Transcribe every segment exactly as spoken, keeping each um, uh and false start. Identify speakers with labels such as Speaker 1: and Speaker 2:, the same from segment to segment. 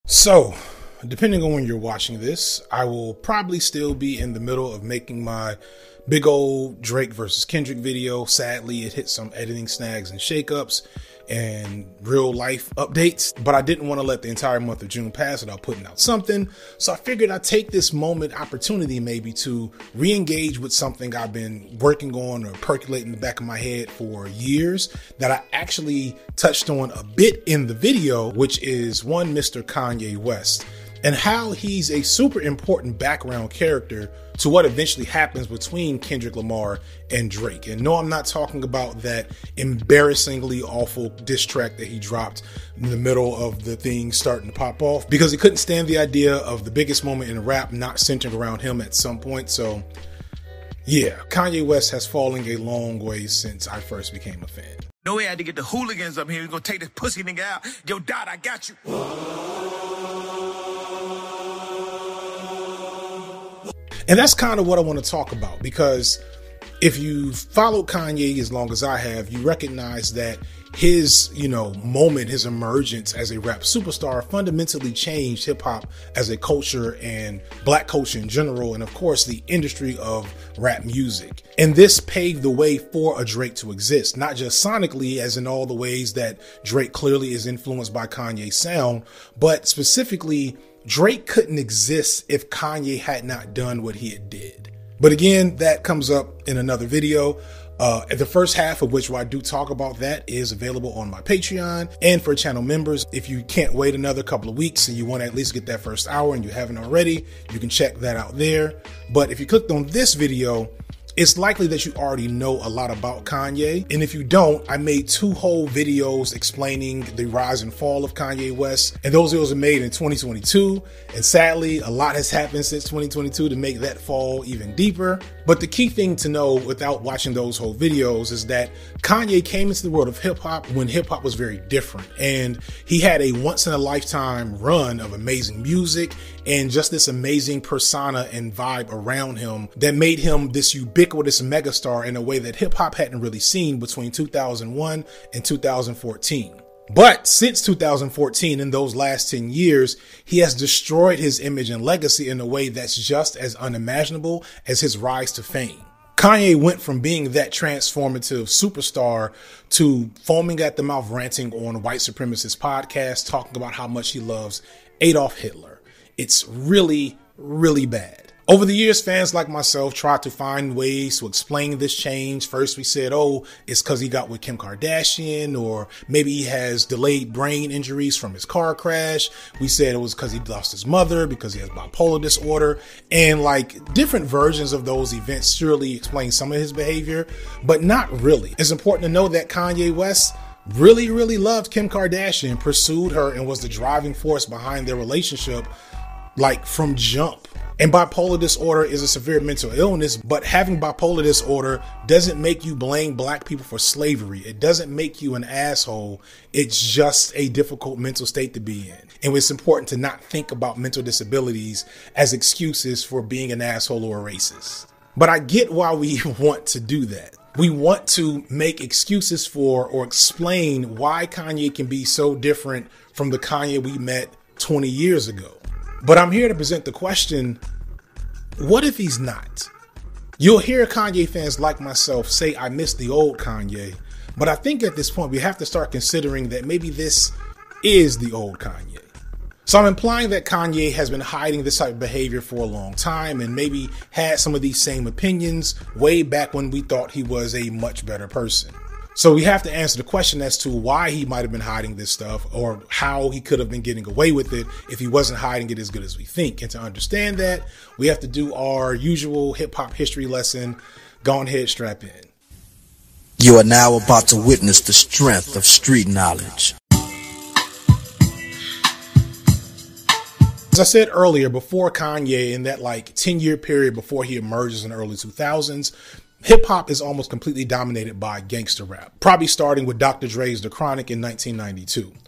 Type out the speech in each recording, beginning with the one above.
Speaker 1: So, depending on when you're watching this, I will probably still be in the middle of making my big old Drake versus Kendrick video. Sadly, it hit some editing snags and shakeups and real life updates, but I didn't want to let the entire month of June pass without putting out something. So I figured I'd take this moment, opportunity maybe, to re-engage with something I've been working on or percolating in the back of my head for years that I actually touched on a bit in the video, which is one Mister Kanye West, and how he's a super important background character to what eventually happens between Kendrick Lamar and Drake. And no, I'm not talking about that embarrassingly awful diss track that he dropped in the middle of the thing starting to pop off, because he couldn't stand the idea of the biggest moment in rap not centered around him at some point. So yeah, Kanye West has fallen a long way since I first became a fan.
Speaker 2: No way I had to get the hooligans up here. We're gonna take this pussy nigga out. Yo, Dot, I got you.
Speaker 1: And that's kind of what I want to talk about, because if you've followed Kanye as long as I have, you recognize that his, you know, moment, his emergence as a rap superstar fundamentally changed hip hop as a culture and black culture in general, and of course the industry of rap music. And this paved the way for a Drake to exist, not just sonically, as in all the ways that Drake clearly is influenced by Kanye's sound, but specifically Drake couldn't exist if Kanye had not done what he had did. But again, that comes up in another video. Uh, the first half of which, where I do talk about that, is available on my Patreon. And for channel members, if you can't wait another couple of weeks and you want to at least get that first hour and you haven't already, you can check that out there. But if you clicked on this video, it's likely that you already know a lot about Kanye. And if you don't, I made two whole videos explaining the rise and fall of Kanye West. And those videos are made in twenty twenty-two. And sadly, a lot has happened since twenty twenty-two to make that fall even deeper. But the key thing to know without watching those whole videos is that Kanye came into the world of hip hop when hip hop was very different. And he had a once in a lifetime run of amazing music and just this amazing persona and vibe around him that made him this ubiquitous megastar in a way that hip hop hadn't really seen between two thousand one and two thousand fourteen. But since two thousand fourteen, in those last ten years, he has destroyed his image and legacy in a way that's just as unimaginable as his rise to fame. Kanye went from being that transformative superstar to foaming at the mouth ranting on white supremacist podcasts, talking about how much he loves Adolf Hitler. It's really, really bad. Over the years, fans like myself tried to find ways to explain this change. First, we said, oh, it's because he got with Kim Kardashian, or maybe he has delayed brain injuries from his car crash. We said it was because he lost his mother, because he has bipolar disorder, and like different versions of those events surely explain some of his behavior, but not really. It's important to know that Kanye West really, really loved Kim Kardashian, pursued her, and was the driving force behind their relationship, like from jump. And bipolar disorder is a severe mental illness, but having bipolar disorder doesn't make you blame black people for slavery. It doesn't make you an asshole. It's just a difficult mental state to be in. And it's important to not think about mental disabilities as excuses for being an asshole or a racist. But I get why we want to do that. We want to make excuses for or explain why Kanye can be so different from the Kanye we met twenty years ago. But I'm here to present the question, what if he's not? You'll hear Kanye fans like myself say, I miss the old Kanye. But I think at this point, we have to start considering that maybe this is the old Kanye. So I'm implying that Kanye has been hiding this type of behavior for a long time and maybe had some of these same opinions way back when we thought he was a much better person. So we have to answer the question as to why he might have been hiding this stuff, or how he could have been getting away with it if he wasn't hiding it as good as we think. And to understand that, we have to do our usual hip hop history lesson. Go ahead, strap in.
Speaker 3: You are now about to witness the strength of street knowledge.
Speaker 1: As I said earlier, before Kanye, in that like ten year period before he emerges in the early two thousands, hip hop is almost completely dominated by gangster rap, probably starting with Doctor Dre's The Chronic in nineteen ninety-two.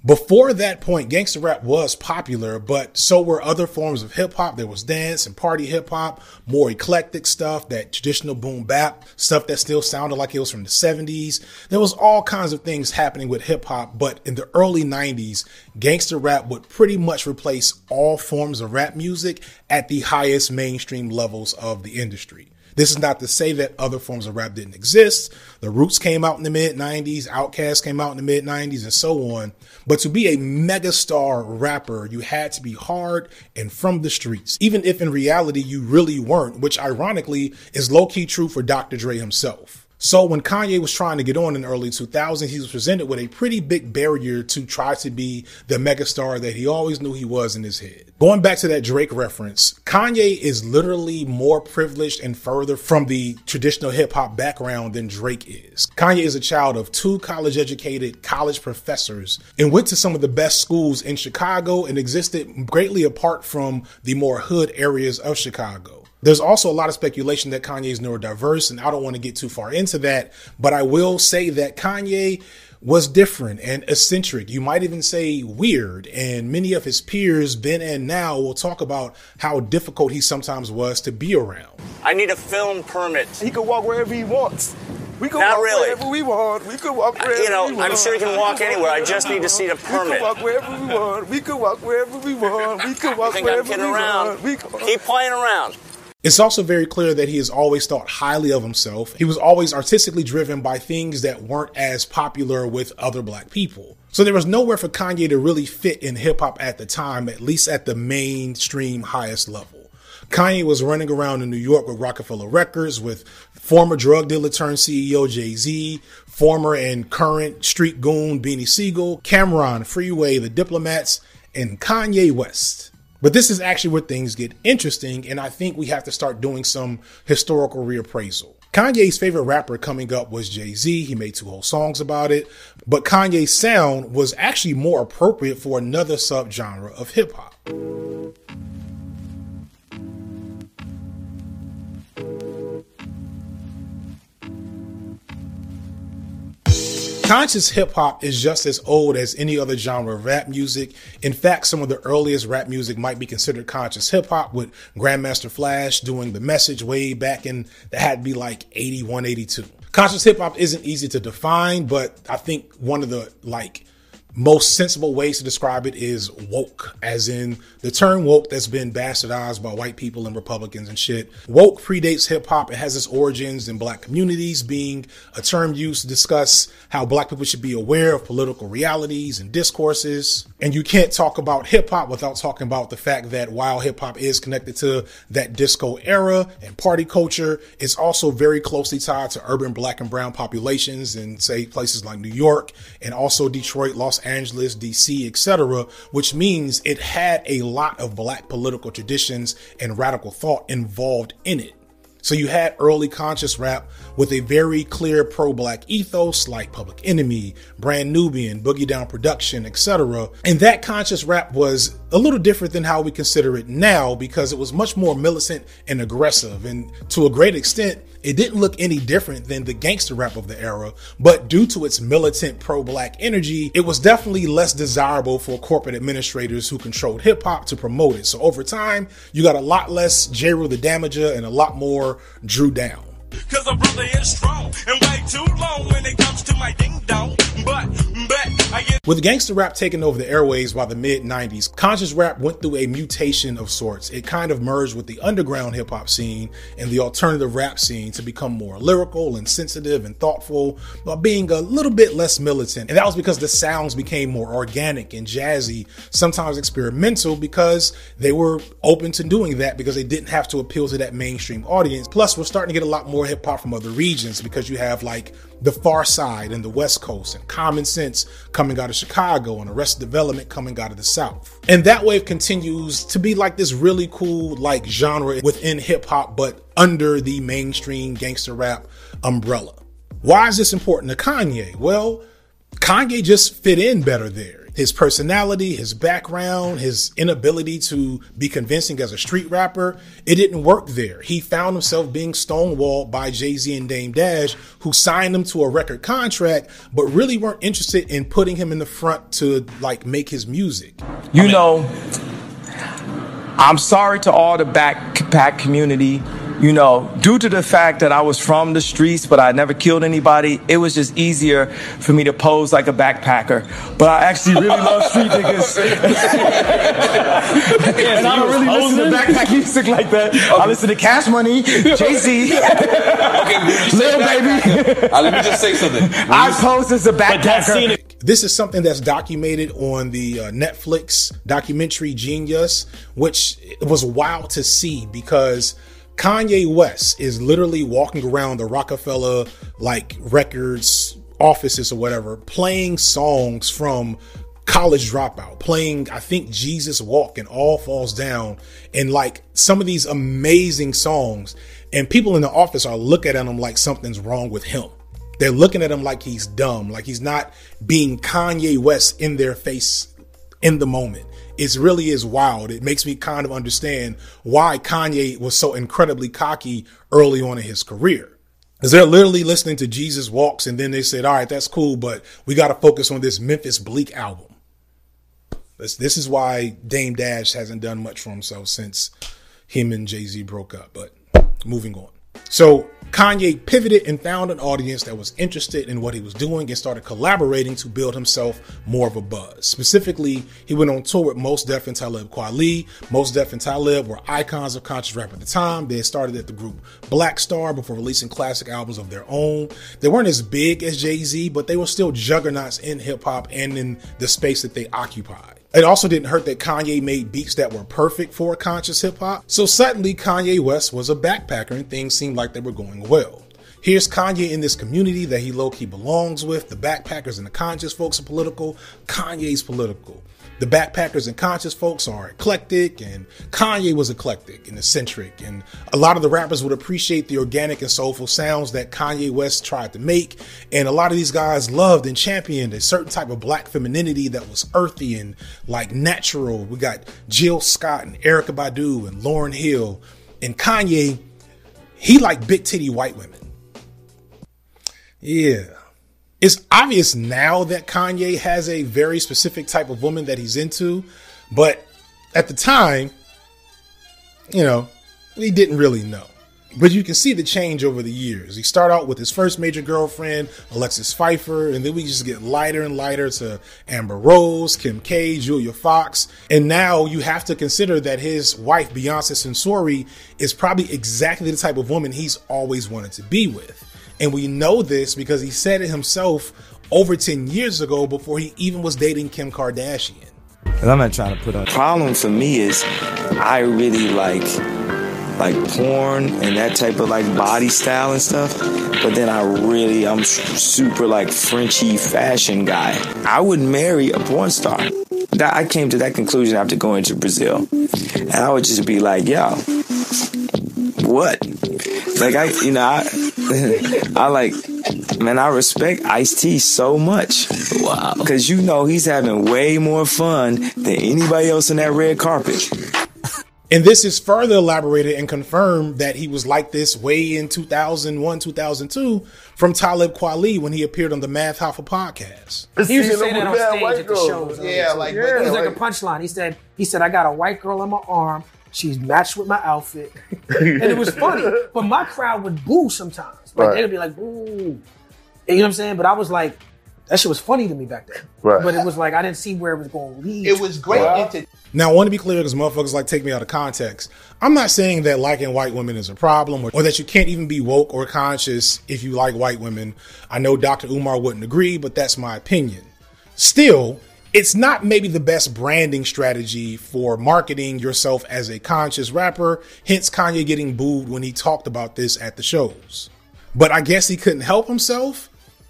Speaker 1: Before that point, gangster rap was popular, but so were other forms of hip hop. There was dance and party hip hop, more eclectic stuff, that traditional boom bap, stuff that still sounded like it was from the seventies. There was all kinds of things happening with hip hop, but in the early nineties, gangster rap would pretty much replace all forms of rap music at the highest mainstream levels of the industry. This is not to say that other forms of rap didn't exist. The Roots came out in the mid nineties, Outkast came out in the mid nineties, and so on. But to be a megastar rapper, you had to be hard and from the streets, even if in reality you really weren't, which ironically is low-key true for Doctor Dre himself. So when Kanye was trying to get on in the early two thousands, he was presented with a pretty big barrier to try to be the megastar that he always knew he was in his head. Going back to that Drake reference, Kanye is literally more privileged and further from the traditional hip hop background than Drake is. Kanye is a child of two college educated college professors and went to some of the best schools in Chicago and existed greatly apart from the more hood areas of Chicago. There's also a lot of speculation that Kanye is neurodiverse, and I don't want to get too far into that, but I will say that Kanye was different and eccentric. You might even say weird. And many of his peers, then and now, will talk about how difficult he sometimes was to be around.
Speaker 4: I need a film permit.
Speaker 5: He can walk wherever he wants. We can
Speaker 4: Not
Speaker 5: walk
Speaker 4: really.
Speaker 5: wherever we want. We can walk wherever
Speaker 4: You know,
Speaker 5: we want.
Speaker 4: I'm sure he can walk anywhere. I just need to see the
Speaker 5: We
Speaker 4: permit.
Speaker 5: can walk wherever we want. We can walk wherever we want. We can
Speaker 4: I
Speaker 5: walk
Speaker 4: think I'm
Speaker 5: wherever
Speaker 4: kidding
Speaker 5: we
Speaker 4: around.
Speaker 5: want. We can...
Speaker 4: Keep playing around.
Speaker 1: It's also very clear that he has always thought highly of himself. He was always artistically driven by things that weren't as popular with other black people. So there was nowhere for Kanye to really fit in hip hop at the time, at least at the mainstream highest level. Kanye was running around in New York with Rockefeller Records, with former drug dealer turned C E O Jay-Z, former and current street goon Beanie Siegel, Cameron, Freeway, The Diplomats, and Kanye West. But this is actually where things get interesting, and I think we have to start doing some historical reappraisal. Kanye's favorite rapper coming up was Jay-Z. He made two whole songs about it, but Kanye's sound was actually more appropriate for another subgenre of hip-hop. Conscious hip hop is just as old as any other genre of rap music. In fact, some of the earliest rap music might be considered conscious hip hop, with Grandmaster Flash doing The Message way back in, that had to be like eighty-one, eighty-two. Conscious hip hop isn't easy to define, but I think one of the like most sensible ways to describe it is woke, as in the term woke that's been bastardized by white people and Republicans and shit. Woke predates hip hop. It has its origins in black communities, being a term used to discuss how black people should be aware of political realities and discourses. And you can't talk about hip hop without talking about the fact that while hip hop is connected to that disco era and party culture, it's also very closely tied to urban black and brown populations in, say, places like New York and also Detroit, Los Angeles, D C, et cetera, which means it had a lot of black political traditions and radical thought involved in it. So you had early conscious rap with a very clear pro-black ethos like Public Enemy, Brand Nubian, Boogie Down Production, et cetera. And that conscious rap was a little different than how we consider it now, because it was much more militant and aggressive. And to a great extent, it didn't look any different than the gangster rap of the era, but due to its militant pro-black energy, it was definitely less desirable for corporate administrators who controlled hip hop to promote it. So over time, you got a lot less J. Rule the Damager and a lot more Drew Down.
Speaker 2: Cause a brother is strong and way too long when it comes to my ding dong. But, but, I get.
Speaker 1: With gangster rap taking over the airwaves by the mid nineties, conscious rap went through a mutation of sorts. It kind of merged with the underground hip hop scene and the alternative rap scene to become more lyrical and sensitive and thoughtful, while being a little bit less militant. And that was because the sounds became more organic and jazzy, sometimes experimental, because they were open to doing that because they didn't have to appeal to that mainstream audience. Plus, we're starting to get a lot more hip hop from other regions because you have like the Far Side and the West Coast, and Common Sense coming out of Chicago, and Arrested Development coming out of the South. And that wave continues to be like this really cool like genre within hip hop, but under the mainstream gangster rap umbrella. Why is this important to Kanye? Well, Kanye just fit in better there. his personality, his background, his inability to be convincing as a street rapper, it didn't work there. He found himself being stonewalled by Jay-Z and Dame Dash, who signed him to a record contract, but really weren't interested in putting him in the front to like make his music.
Speaker 5: You I mean, know, I'm sorry to all the backpack community. You know, due to the fact that I was from the streets, but I never killed anybody, it was just easier for me to pose like a backpacker. But I actually really love street niggas. And I don't really listen to backpack music like that. Okay. I listen to Cash Money, Jay-Z, okay, Lil Baby.
Speaker 6: Uh, let me just say something.
Speaker 5: I pose as a backpacker.
Speaker 1: This is something that's documented on the uh, Netflix documentary Genius, which was wild to see because Kanye West is literally walking around the Rockefeller like records offices or whatever, playing songs from College Dropout, playing, I think, Jesus Walk and All Falls Down, and like some of these amazing songs. And people in the office are looking at him like something's wrong with him. They're looking at him like he's dumb, like he's not being Kanye West in their face in the moment. It really is wild. It makes me kind of understand why Kanye was so incredibly cocky early on in his career. Because they're literally listening to Jesus Walks and then they said, all right, that's cool, but we got to focus on this Memphis Bleak album. This, this is why Dame Dash hasn't done much for himself since him and Jay-Z broke up. But moving on. So Kanye pivoted and found an audience that was interested in what he was doing and started collaborating to build himself more of a buzz. Specifically, he went on tour with Mos Def and Talib Kweli. Mos Def and Talib were icons of conscious rap at the time. They had started at the group Black Star before releasing classic albums of their own. They weren't as big as Jay-Z, but they were still juggernauts in hip hop and in the space that they occupied. It also didn't hurt that Kanye made beats that were perfect for conscious hip hop. So suddenly Kanye West was a backpacker and things seemed like they were going well. Here's Kanye in this community that he low-key belongs with. The backpackers and the conscious folks are political. Kanye's political. The backpackers and conscious folks are eclectic, and Kanye was eclectic and eccentric. And a lot of the rappers would appreciate the organic and soulful sounds that Kanye West tried to make. And a lot of these guys loved and championed a certain type of black femininity that was earthy and like natural. We got Jill Scott and Erykah Badu and Lauryn Hill. And Kanye, he liked big titty white women. Yeah. It's obvious now that Kanye has a very specific type of woman that he's into, but at the time, you know, he didn't really know. But you can see the change over the years. He started out with his first major girlfriend, Alexis Pfeiffer, and then we just get lighter and lighter to Amber Rose, Kim K, Julia Fox. And now you have to consider that his wife, Beyonce Sensori, is probably exactly the type of woman he's always wanted to be with. And we know this because he said it himself over ten years ago before he even was dating Kim Kardashian.
Speaker 5: And I'm not trying to put on. Problem for me is I really like like porn and that type of like body style and stuff. But then I really, I'm super like Frenchy fashion guy. I would marry a porn star. I came to that conclusion after going to Brazil. And I would just be like, yo, what? Like, I, you know, I, I like, man, I respect Ice-T so much. Wow. Because, you know, he's having way more fun than anybody else in that red carpet.
Speaker 1: And this is further elaborated and confirmed that he was like this way in two thousand one, two thousand two from Talib Kweli when he appeared on the Math Hoffa podcast.
Speaker 7: He used to say that on stage at the shows.
Speaker 8: Yeah, like,
Speaker 7: yeah, it was like a punchline. He said, he said, I got a white girl on my arm. She's matched with my outfit. And it was funny. But my crowd would boo sometimes. Like, right. They would be like, boo. You know what I'm saying? But I was like, that shit was funny to me back then. Right. But it was like, I didn't see where it was going to lead.
Speaker 8: It was great. Wow. Into-
Speaker 1: now, I want to be clear because motherfuckers like take me out of context. I'm not saying that liking white women is a problem or, or that you can't even be woke or conscious if you like white women. I know Doctor Umar wouldn't agree, but that's my opinion. Still, it's not maybe the best branding strategy for marketing yourself as a conscious rapper, hence Kanye getting booed when he talked about this at the shows. But I guess he couldn't help himself.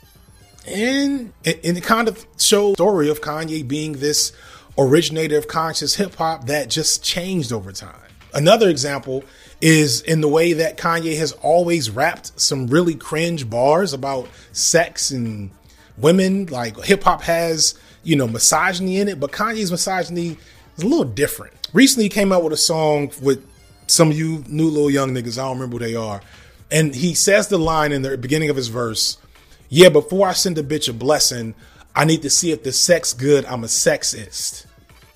Speaker 1: And, and it kind of shows the story of Kanye being this originator of conscious hip hop that just changed over time. Another example is in the way that Kanye has always rapped some really cringe bars about sex and women. Like hip hop has you know, misogyny in it, but Kanye's misogyny is a little different. Recently he came out with a song with some of you new little young niggas, I don't remember who they are. And he says the line in the beginning of his verse, yeah, before I send a bitch a blessing, I need to see if the sex good, I'm a sexist.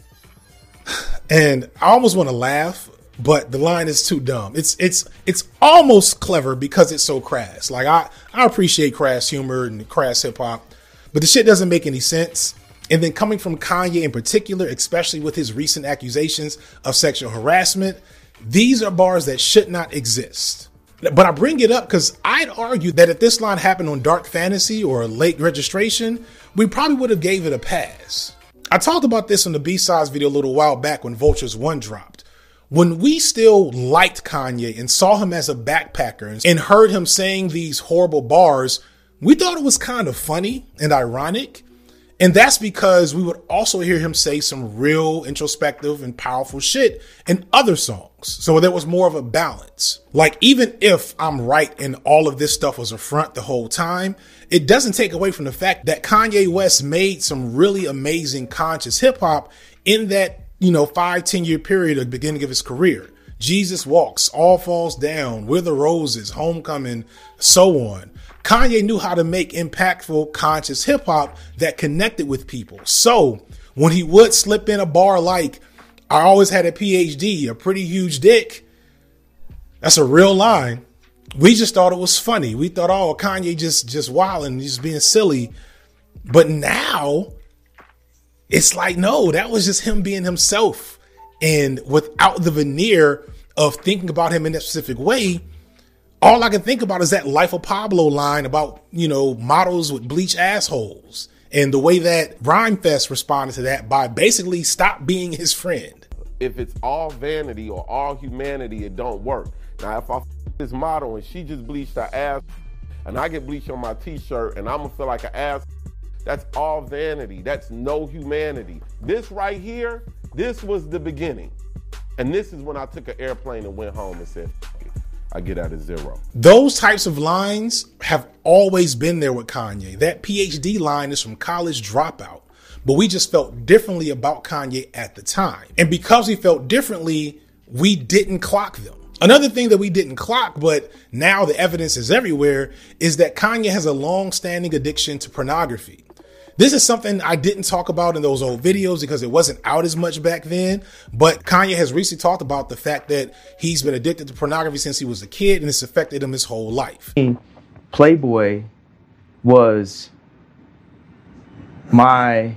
Speaker 1: And I almost want to laugh, but the line is too dumb. It's it's it's almost clever because it's so crass. Like I, I appreciate crass humor and crass hip hop, but the shit doesn't make any sense. And then coming from Kanye in particular, especially with his recent accusations of sexual harassment, these are bars that should not exist. But I bring it up because I'd argue that if this line happened on Dark Fantasy or Late Registration, we probably would have gave it a pass. I talked about this in the B-Sides video a little while back when Vultures one dropped. When we still liked Kanye and saw him as a backpacker and heard him saying these horrible bars, we thought it was kind of funny and ironic. And that's because we would also hear him say some real introspective and powerful shit in other songs. So there was more of a balance. Like, even if I'm right and all of this stuff was a front the whole time, it doesn't take away from the fact that Kanye West made some really amazing conscious hip hop in that, you know, five, ten year period at the beginning of his career. Jesus Walks, All Falls Down, Where the Roses, Homecoming, so on. Kanye knew how to make impactful, conscious hip hop that connected with people. So when he would slip in a bar like, I always had a P H D, a pretty huge dick, that's a real line. We just thought it was funny. We thought, oh, Kanye just, just wilding, just being silly. But now it's like, no, that was just him being himself. And without the veneer of thinking about him in that specific way, all I can think about is that Life of Pablo line about, you know, models with bleach assholes, and the way that Rhymefest responded to that by basically stop being his friend.
Speaker 6: If it's all vanity or all humanity, it don't work. Now, if I f this model and she just bleached her ass and I get bleach on my t-shirt and I'm gonna feel like an ass, that's all vanity. That's no humanity. This right here, this was the beginning. And this is when I took an airplane and went home and said, I get out of zero.
Speaker 1: Those types of lines have always been there with Kanye. That P H D line is from College Dropout, but we just felt differently about Kanye at the time. And because we felt differently, we didn't clock them. Another thing that we didn't clock, but now the evidence is everywhere, is that Kanye has a long-standing addiction to pornography. This is something I didn't talk about in those old videos because it wasn't out as much back then. But Kanye has recently talked about the fact that he's been addicted to pornography since he was a kid, and it's affected him his whole life.
Speaker 8: Playboy was my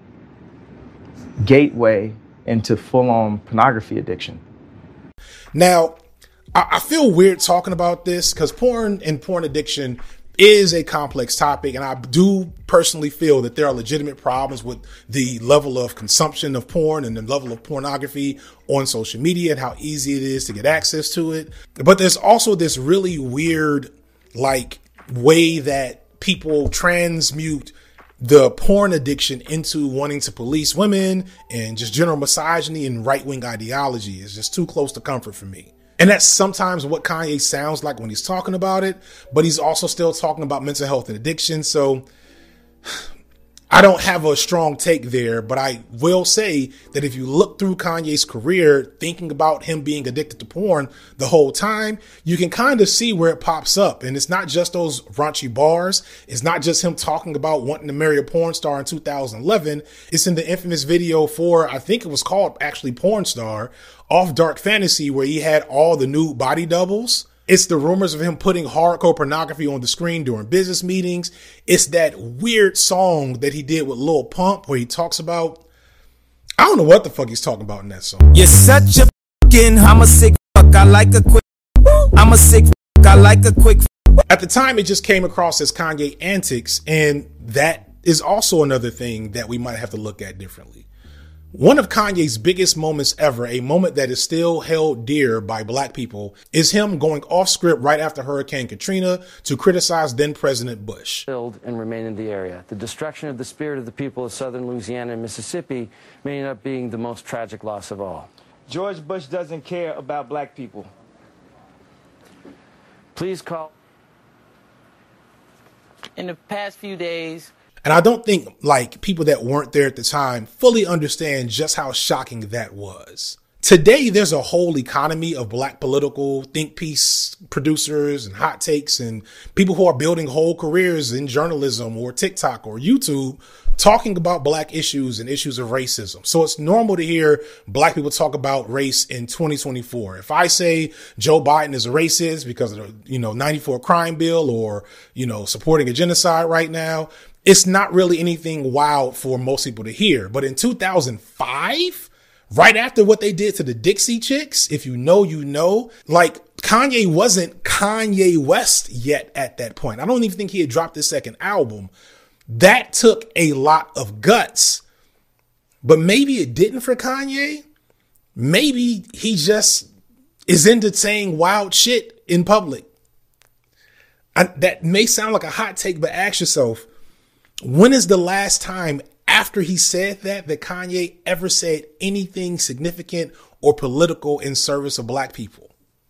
Speaker 8: gateway into full-on pornography addiction.
Speaker 1: Now, I, I feel weird talking about this because porn and porn addiction is a complex topic, and I do personally feel that there are legitimate problems with the level of consumption of porn and the level of pornography on social media and how easy it is to get access to it. But there's also this really weird, like, way that people transmute the porn addiction into wanting to police women and just general misogyny and right-wing ideology. Is just too close to comfort for me. And that's sometimes what Kanye sounds like when he's talking about it, but he's also still talking about mental health and addiction. So I don't have a strong take there, but I will say that if you look through Kanye's career, thinking about him being addicted to porn the whole time, you can kind of see where it pops up. And it's not just those raunchy bars. It's not just him talking about wanting to marry a porn star in two thousand eleven. It's in the infamous video for, I think it was called actually Porn Star, off Dark Fantasy, where he had all the nude body doubles. It's the rumors of him putting hardcore pornography on the screen during business meetings. It's that weird song that he did with Lil Pump where he talks about, I don't know what the fuck he's talking about in that song.
Speaker 9: You're such a fucking, I'm a sick fuck, I like a quick, I'm a sick fuck, I like a quick.
Speaker 1: At the time, it just came across as Kanye antics, and that is also another thing that we might have to look at differently. One of Kanye's biggest moments ever, a moment that is still held dear by black people, is him going off script right after Hurricane Katrina to criticize then President Bush.
Speaker 10: Build and remain in the area. The destruction of the spirit of the people of southern Louisiana and Mississippi may end up being the most tragic loss of all.
Speaker 11: George Bush doesn't care about black people.
Speaker 10: Please call.
Speaker 12: In the past few days,
Speaker 1: And I don't think like people that weren't there at the time fully understand just how shocking that was. Today, there's a whole economy of black political think piece producers and hot takes and people who are building whole careers in journalism or TikTok or YouTube talking about black issues and issues of racism. So it's normal to hear black people talk about race in twenty twenty-four. If I say Joe Biden is a racist because of the, you know, ninety-four crime bill or, you know, supporting a genocide right now, it's not really anything wild for most people to hear. But in two thousand five, right after what they did to the Dixie Chicks, if you know, you know, like Kanye wasn't Kanye West yet at that point. I don't even think he had dropped his second album. That took a lot of guts, but maybe it didn't for Kanye. Maybe he just is into saying wild shit in public. I, that may sound like a hot take, but ask yourself, when is the last time after he said that, that Kanye ever said anything significant or political in service of black people?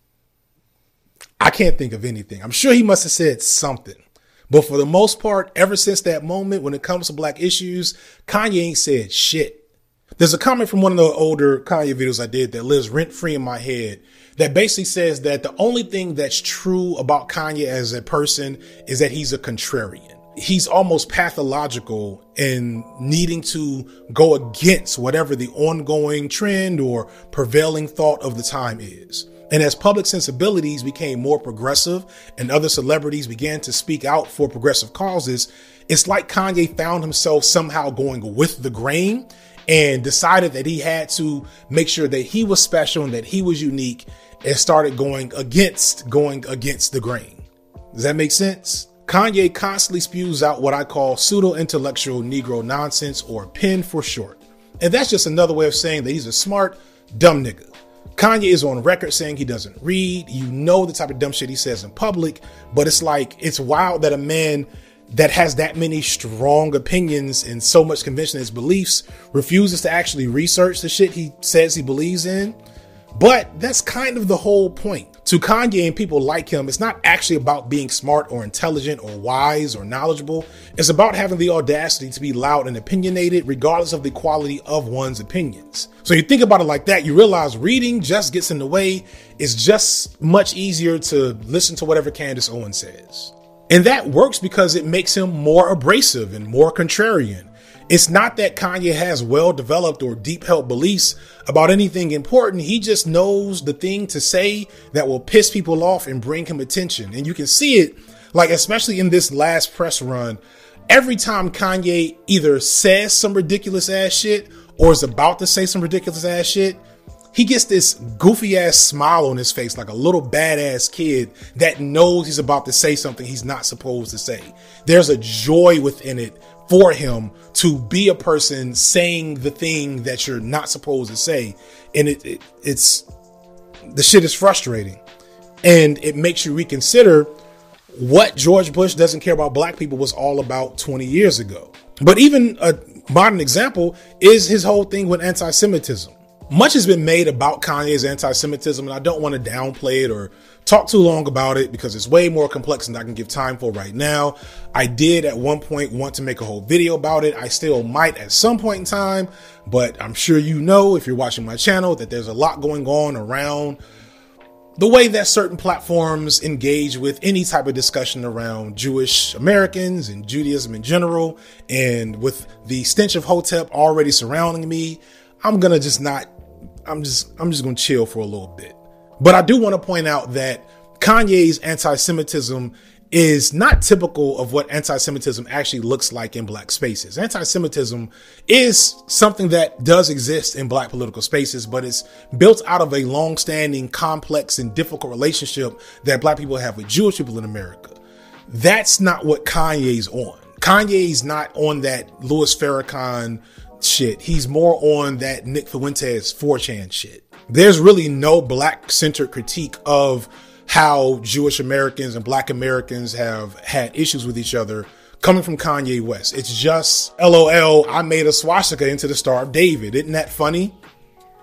Speaker 1: I can't think of anything. I'm sure he must have said something. But for the most part, ever since that moment, when it comes to black issues, Kanye ain't said shit. There's a comment from one of the older Kanye videos I did that lives rent free in my head that basically says that the only thing that's true about Kanye as a person is that he's a contrarian. He's almost pathological in needing to go against whatever the ongoing trend or prevailing thought of the time is. And as public sensibilities became more progressive and other celebrities began to speak out for progressive causes, it's like Kanye found himself somehow going with the grain and decided that he had to make sure that he was special and that he was unique and started going against going against the grain. Does that make sense? Kanye constantly spews out what I call pseudo-intellectual Negro nonsense, or P I N for short. And that's just another way of saying that he's a smart, dumb nigga. Kanye is on record saying he doesn't read. You know the type of dumb shit he says in public, but it's like, it's wild that a man that has that many strong opinions and so much conviction in his beliefs refuses to actually research the shit he says he believes in. But that's kind of the whole point. To Kanye and people like him, it's not actually about being smart or intelligent or wise or knowledgeable. It's about having the audacity to be loud and opinionated, regardless of the quality of one's opinions. So you think about it like that, you realize reading just gets in the way. It's just much easier to listen to whatever Candace Owens says. And that works because it makes him more abrasive and more contrarian. It's not that Kanye has well-developed or deep-held beliefs about anything important. He just knows the thing to say that will piss people off and bring him attention. And you can see it, like, especially in this last press run, every time Kanye either says some ridiculous ass shit or is about to say some ridiculous ass shit, he gets this goofy ass smile on his face like a little badass kid that knows he's about to say something he's not supposed to say. There's a joy within it for him to be a person saying the thing that you're not supposed to say. And it, it it's the shit is frustrating, and it makes you reconsider what George Bush doesn't care about black people was all about twenty years ago. But even a modern example is his whole thing with anti-Semitism. Much has been made about Kanye's anti-Semitism, and I don't want to downplay it or talk too long about it because it's way more complex than I can give time for right now. I did at one point want to make a whole video about it. I still might at some point in time, but I'm sure you know, if you're watching my channel, that there's a lot going on around the way that certain platforms engage with any type of discussion around Jewish Americans and Judaism in general. And with the stench of Hotep already surrounding me, I'm going to just not, I'm just, I'm just going to chill for a little bit. But I do want to point out that Kanye's anti-Semitism is not typical of what anti-Semitism actually looks like in black spaces. Anti-Semitism is something that does exist in black political spaces, but it's built out of a long-standing, complex, and difficult relationship that black people have with Jewish people in America. That's not what Kanye's on. Kanye's not on that Louis Farrakhan shit. He's more on that Nick Fuentes four chan shit. There's really no black-centered critique of how Jewish Americans and black Americans have had issues with each other coming from Kanye West. It's just, LOL, I made a swastika into the Star of David. Isn't that funny?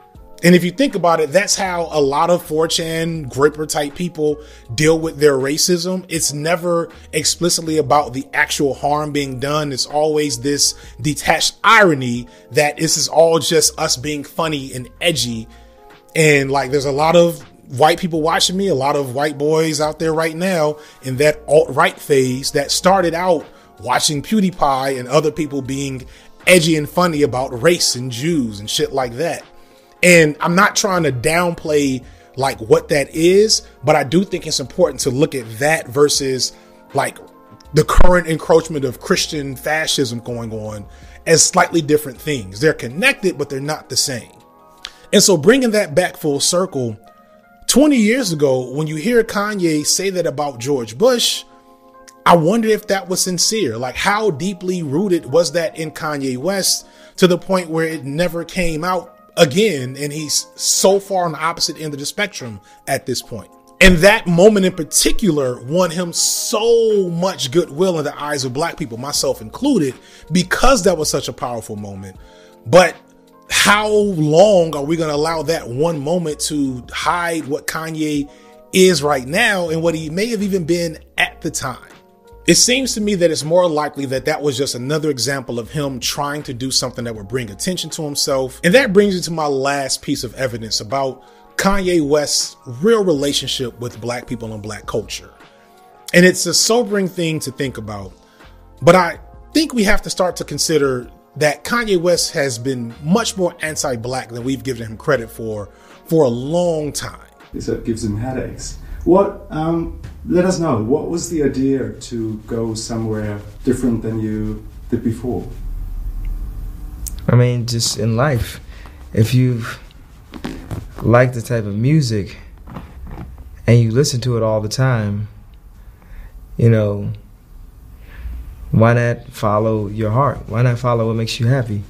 Speaker 1: And if you think about it, that's how a lot of four chan Graper type people deal with their racism. It's never explicitly about the actual harm being done. It's always this detached irony that this is all just us being funny and edgy. And like, there's a lot of white people watching me, a lot of white boys out there right now in that alt-right phase that started out watching PewDiePie and other people being edgy and funny about race and Jews and shit like that. And I'm not trying to downplay like what that is, but I do think it's important to look at that versus like the current encroachment of Christian fascism going on as slightly different things. They're connected, but they're not the same. And so bringing that back full circle, twenty years ago, when you hear Kanye say that about George Bush, I wonder if that was sincere. Like, how deeply rooted was that in Kanye West to the point where it never came out again, and he's so far on the opposite end of the spectrum at this point. And that moment in particular won him so much goodwill in the eyes of black people, myself included, because that was such a powerful moment. But how long are we going to allow that one moment to hide what Kanye is right now and what he may have even been at the time? It seems to me that it's more likely that that was just another example of him trying to do something that would bring attention to himself. And that brings me to my last piece of evidence about Kanye West's real relationship with black people and black culture. And it's a sobering thing to think about, but I think we have to start to consider that Kanye West has been much more anti-black than we've given him credit for for a long time.
Speaker 12: So it gives him headaches. What, um, let us know, what was the idea to go somewhere different than you did before?
Speaker 8: I mean, just in life, if you like the type of music and you listen to it all the time, you know, why not follow your heart? Why not follow what makes you happy?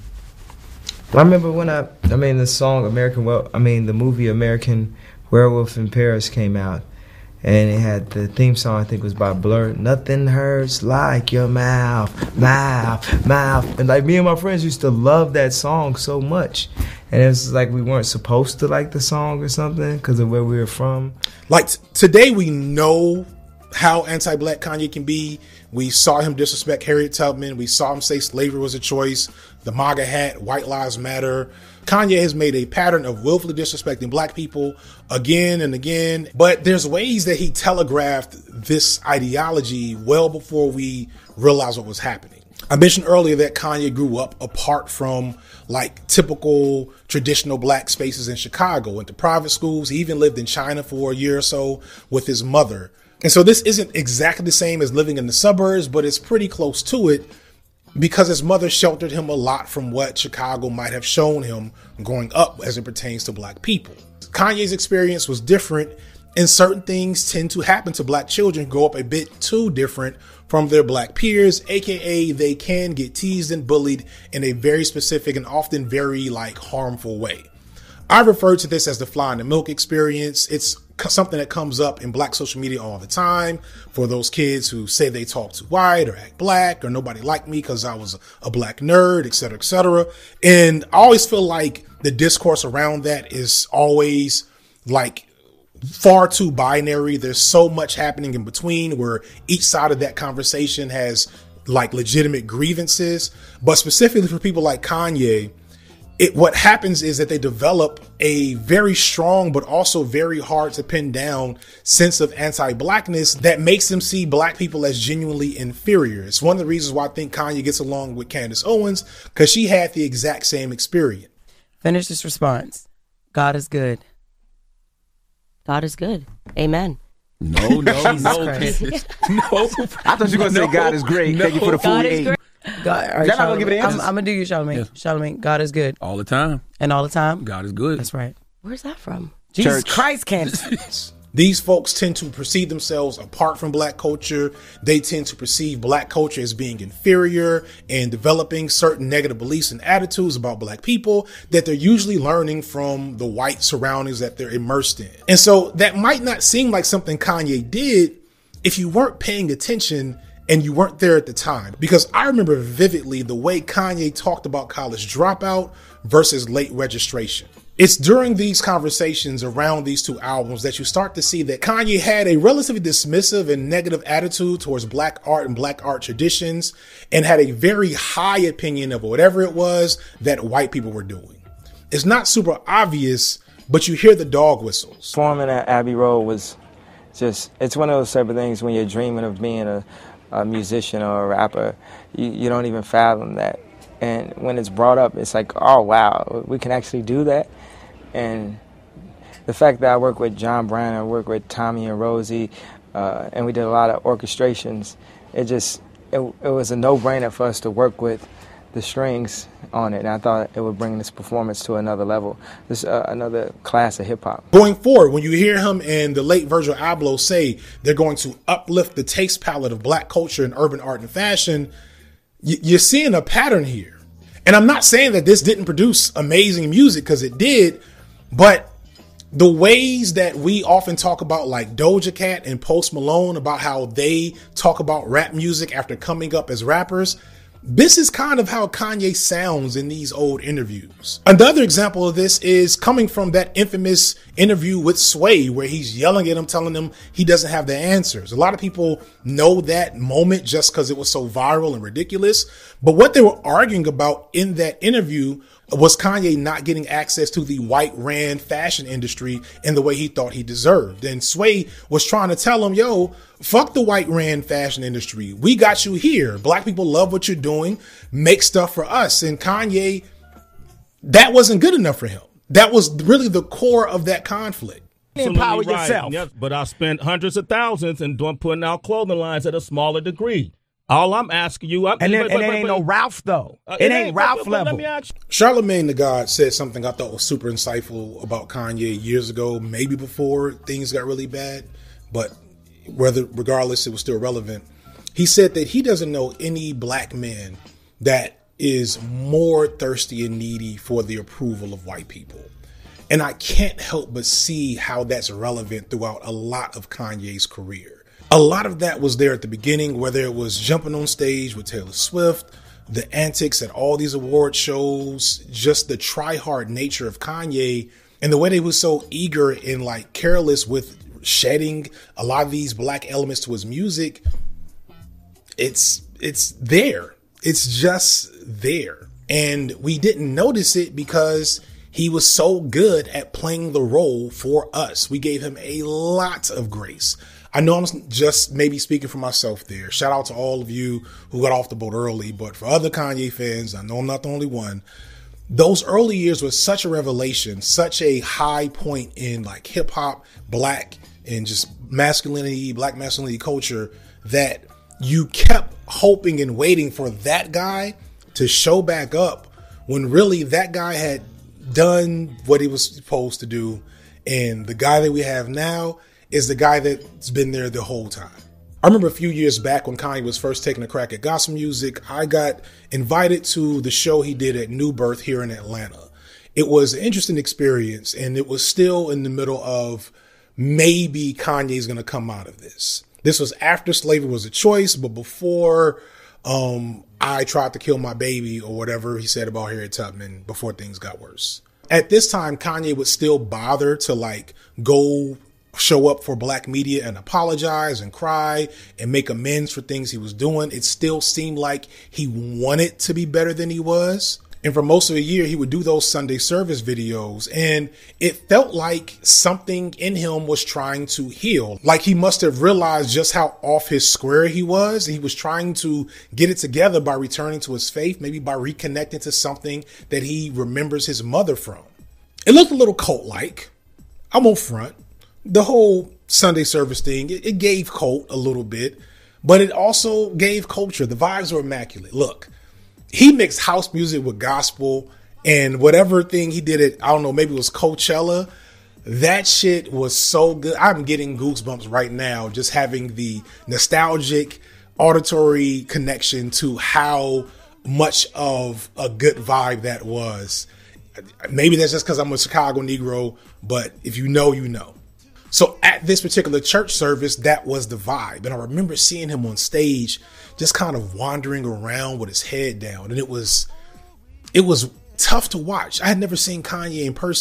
Speaker 8: I remember when I, I mean, the song American, well, I mean, the movie American Werewolf in Paris came out. And it had the theme song, I think was by Blur. Nothing hurts like your mouth, mouth, mouth. And like me and my friends used to love that song so much. And it was like we weren't supposed to like the song or something because of where we were from.
Speaker 1: Like t- today we know how anti-black Kanye can be. We saw him disrespect Harriet Tubman. We saw him say slavery was a choice. The MAGA hat, White Lives Matter. Kanye has made a pattern of willfully disrespecting black people again and again. But there's ways that he telegraphed this ideology well before we realized what was happening. I mentioned earlier that Kanye grew up apart from like typical traditional black spaces in Chicago, went to private schools. He even lived in China for a year or so with his mother. And so this isn't exactly the same as living in the suburbs, but it's pretty close to it, because his mother sheltered him a lot from what Chicago might have shown him growing up as it pertains to black people. Kanye's experience was different, and certain things tend to happen to black children, grow up a bit too different from their black peers, aka they can get teased and bullied in a very specific and often very like harmful way. I refer to this as the fly in the milk experience. It's something that comes up in black social media all the time for those kids who say they talk too white or act black or nobody liked me because I was a black nerd, et cetera, et cetera. And I always feel like the discourse around that is always like far too binary. There's so much happening in between where each side of that conversation has like legitimate grievances. But specifically for people like Kanye, It, what happens is that they develop a very strong but also very hard to pin down sense of anti-blackness that makes them see black people as genuinely inferior. It's one of the reasons why I think Kanye gets along with Candace Owens, because she had the exact same experience.
Speaker 13: Finish this response. God is good.
Speaker 14: God is good. Amen.
Speaker 15: No, no, no. No. I thought you were going to no, say God is great. No. Thank you for the forty-eight.
Speaker 13: God, all right,
Speaker 15: Y'all not gonna give it answers?
Speaker 13: I'm, I'm gonna do you, Charlamagne. Yes. Charlamagne, God is good
Speaker 15: all the time,
Speaker 13: and all the time.
Speaker 15: God is good.
Speaker 13: That's right.
Speaker 14: Where's that from?
Speaker 13: Jesus Church. Christ, Candace.
Speaker 1: These folks tend to perceive themselves apart from black culture. They tend to perceive black culture as being inferior and developing certain negative beliefs and attitudes about black people that they're usually learning from the white surroundings that they're immersed in. And so that might not seem like something Kanye did if you weren't paying attention and you weren't there at the time, because I remember vividly the way Kanye talked about college dropout versus late registration. It's during these conversations around these two albums that you start to see that Kanye had a relatively dismissive and negative attitude towards black art and black art traditions, and had a very high opinion of whatever it was that white people were doing. It's not super obvious, but you hear the dog whistles.
Speaker 8: Performing at Abbey Road was just, it's one of those type of things when you're dreaming of being a, a musician or a rapper, you, you don't even fathom that. And when it's brought up, it's like, oh, wow, we can actually do that. And the fact that I work with John Brown, I work with Tommy and Rosie, uh, and we did a lot of orchestrations, it just, it, it was a no-brainer for us to work with the strings on it. And I thought it would bring this performance to another level, this uh, another class of hip-hop.
Speaker 1: Going forward, when you hear him and the late Virgil Abloh say they're going to uplift the taste palette of black culture and urban art and fashion, y- you're seeing a pattern here. And I'm not saying that this didn't produce amazing music, because it did, but the ways that we often talk about, like Doja Cat and Post Malone, about how they talk about rap music after coming up as rappers, this is kind of how Kanye sounds in these old interviews. Another example of this is coming from that infamous interview with Sway, where he's yelling at him, telling him he doesn't have the answers. A lot of people know that moment just because it was so viral and ridiculous. But what they were arguing about in that interview was Kanye not getting access to the white ran fashion industry in the way he thought he deserved. And Sway was trying to tell him, yo, fuck the white ran fashion industry. We got you here. Black people love what you're doing. Make stuff for us. And Kanye, that wasn't good enough for him. That was really the core of that conflict.
Speaker 16: Empower yourself. Yes, but I spent hundreds of thousands and doing putting out clothing lines at a smaller degree. All I'm asking you, I'm,
Speaker 17: and, then,
Speaker 16: but,
Speaker 17: and
Speaker 16: but,
Speaker 17: it
Speaker 16: but,
Speaker 17: ain't
Speaker 16: but,
Speaker 17: no Ralph though.
Speaker 16: Uh,
Speaker 17: it,
Speaker 16: it
Speaker 17: ain't,
Speaker 16: ain't
Speaker 17: Ralph
Speaker 16: but, but,
Speaker 17: level.
Speaker 16: Let me ask you.
Speaker 1: Charlamagne the God said something I thought was super insightful about Kanye years ago, maybe before things got really bad, but whether regardless, it was still relevant. He said that he doesn't know any black man that is more thirsty and needy for the approval of white people. And I can't help but see how that's relevant throughout a lot of Kanye's career. A lot of that was there at the beginning, whether it was jumping on stage with Taylor Swift, the antics at all these award shows, just the try-hard nature of Kanye, and the way they was so eager and like careless with shedding a lot of these black elements to his music. It's it's there. It's just there. And we didn't notice it because he was so good at playing the role for us. We gave him a lot of grace. I know I'm just maybe speaking for myself there. Shout out to all of you who got off the boat early. But for other Kanye fans, I know I'm not the only one. Those early years was such a revelation, such a high point in like hip hop, black, and just masculinity, black masculinity culture, that you kept hoping and waiting for that guy to show back up when really that guy had done what he was supposed to do. And the guy that we have now is the guy that's been there the whole time. I remember a few years back when Kanye was first taking a crack at gospel music, I got invited to the show he did at New Birth here in Atlanta. It was an interesting experience, and it was still in the middle of maybe Kanye's going to come out of this. This was after slavery was a choice, but before um, I tried to kill my baby or whatever he said about Harriet Tubman, before things got worse. At this time, Kanye would still bother to like go show up for black media and apologize and cry and make amends for things he was doing. It still seemed like he wanted to be better than he was. And for most of the year, he would do those Sunday service videos, and it felt like something in him was trying to heal. Like he must have realized just how off his square he was. He was trying to get it together by returning to his faith, maybe by reconnecting to something that he remembers his mother from. It looked a little cult-like. I won't front. The whole Sunday service thing, it, it gave cult a little bit, but it also gave culture. The vibes were immaculate. Look, he mixed house music with gospel, and whatever thing he did at, I don't know, maybe it was Coachella. That shit was so good. I'm getting goosebumps right now just having the nostalgic auditory connection to how much of a good vibe that was. Maybe that's just because I'm a Chicago Negro, but if you know, you know. So at this particular church service, that was the vibe. And I remember seeing him on stage, just kind of wandering around with his head down. And it was, it was tough to watch. I had never seen Kanye in person.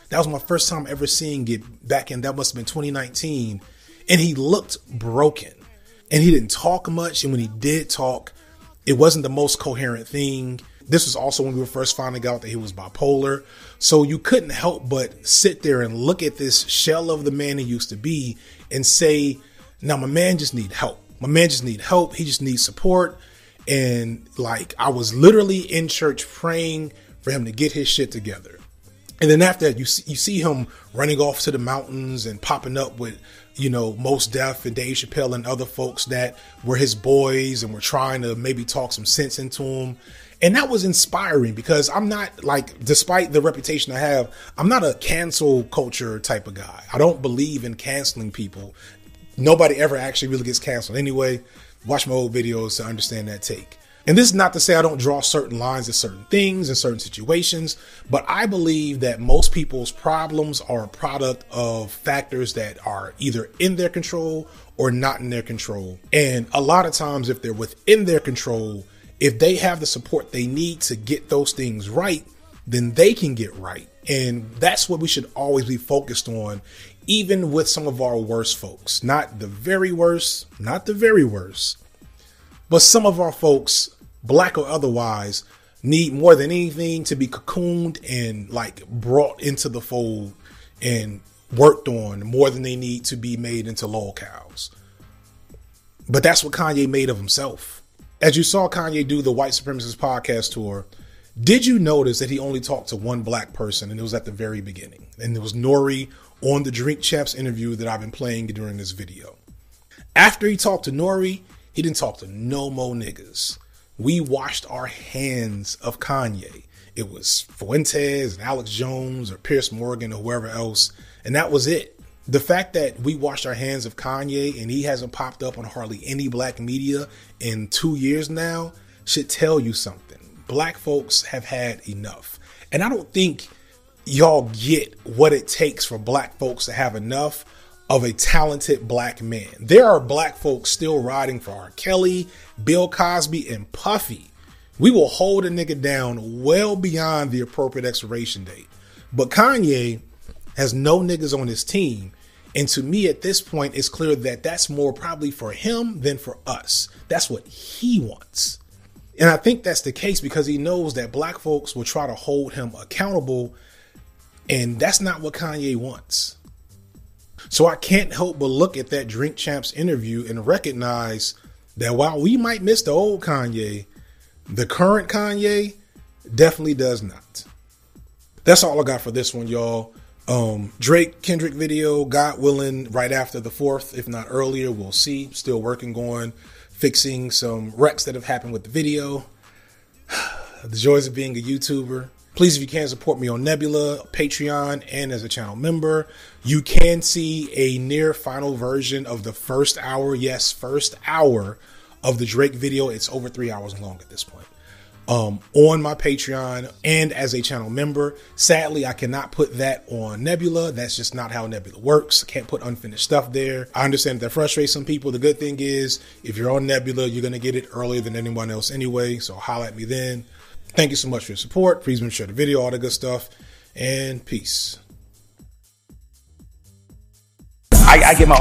Speaker 1: That was my first time ever seeing it back in, that must have been twenty nineteen. And he looked broken. And he didn't talk much. And when he did talk, it wasn't the most coherent thing. This was also when we were first finding out that he was bipolar. So you couldn't help but sit there and look at this shell of the man he used to be and say, now my man just need help. My man just need help. He just needs support. And like, I was literally in church praying for him to get his shit together. And then after that, you see, you see him running off to the mountains and popping up with, you know, Mos Def and Dave Chappelle and other folks that were his boys and were trying to maybe talk some sense into him. And that was inspiring because I'm not like, despite the reputation I have, I'm not a cancel culture type of guy. I don't believe in canceling people. Nobody ever actually really gets canceled anyway. Watch my old videos to understand that take. And this is not to say I don't draw certain lines at certain things in certain situations, but I believe that most people's problems are a product of factors that are either in their control or not in their control. And a lot of times, if they're within their control, if they have the support they need to get those things right, then they can get right. And that's what we should always be focused on, even with some of our worst folks. Not the very worst, not the very worst. But some of our folks, black or otherwise, need more than anything to be cocooned and like brought into the fold and worked on more than they need to be made into lol cows. But that's what Kanye made of himself. As you saw Kanye do the White Supremacist podcast tour, did you notice that he only talked to one black person, and it was at the very beginning? And it was Nori on the Drink Champs interview that I've been playing during this video. After he talked to Nori, he didn't talk to no more niggas. We washed our hands of Kanye. It was Fuentes and Alex Jones or Pierce Morgan or whoever else. And that was it. The fact that we washed our hands of Kanye and he hasn't popped up on hardly any black media in two years now should tell you something. Black folks have had enough. And I don't think y'all get what it takes for black folks to have enough of a talented black man. There are black folks still riding for R. Kelly, Bill Cosby, and Puffy. We will hold a nigga down well beyond the appropriate expiration date. But Kanye has no niggas on his team. And to me at this point, it's clear that that's more probably for him than for us. That's what he wants. And I think that's the case because he knows that black folks will try to hold him accountable. And that's not what Kanye wants. So I can't help but look at that Drink Champs interview and recognize that while we might miss the old Kanye, the current Kanye definitely does not. That's all I got for this one, y'all. Um, Drake Kendrick video, God willing, right after the fourth, if not earlier, we'll see. Still working on fixing some wrecks that have happened with the video. The joys of being a YouTuber. Please, if you can, support me on Nebula, Patreon, and as a channel member. You can see a near final version of the first hour, yes, first hour of the Drake video. It's over three hours long at this point. Um, on my Patreon and as a channel member. Sadly, I cannot put that on Nebula. That's just not how Nebula works. I can't put unfinished stuff there. I understand that frustrates some people. The good thing is, if you're on Nebula, you're going to get it earlier than anyone else anyway. So holla at me then. Thank you so much for your support. Please share the video, all the good stuff, and peace.
Speaker 15: I, I get my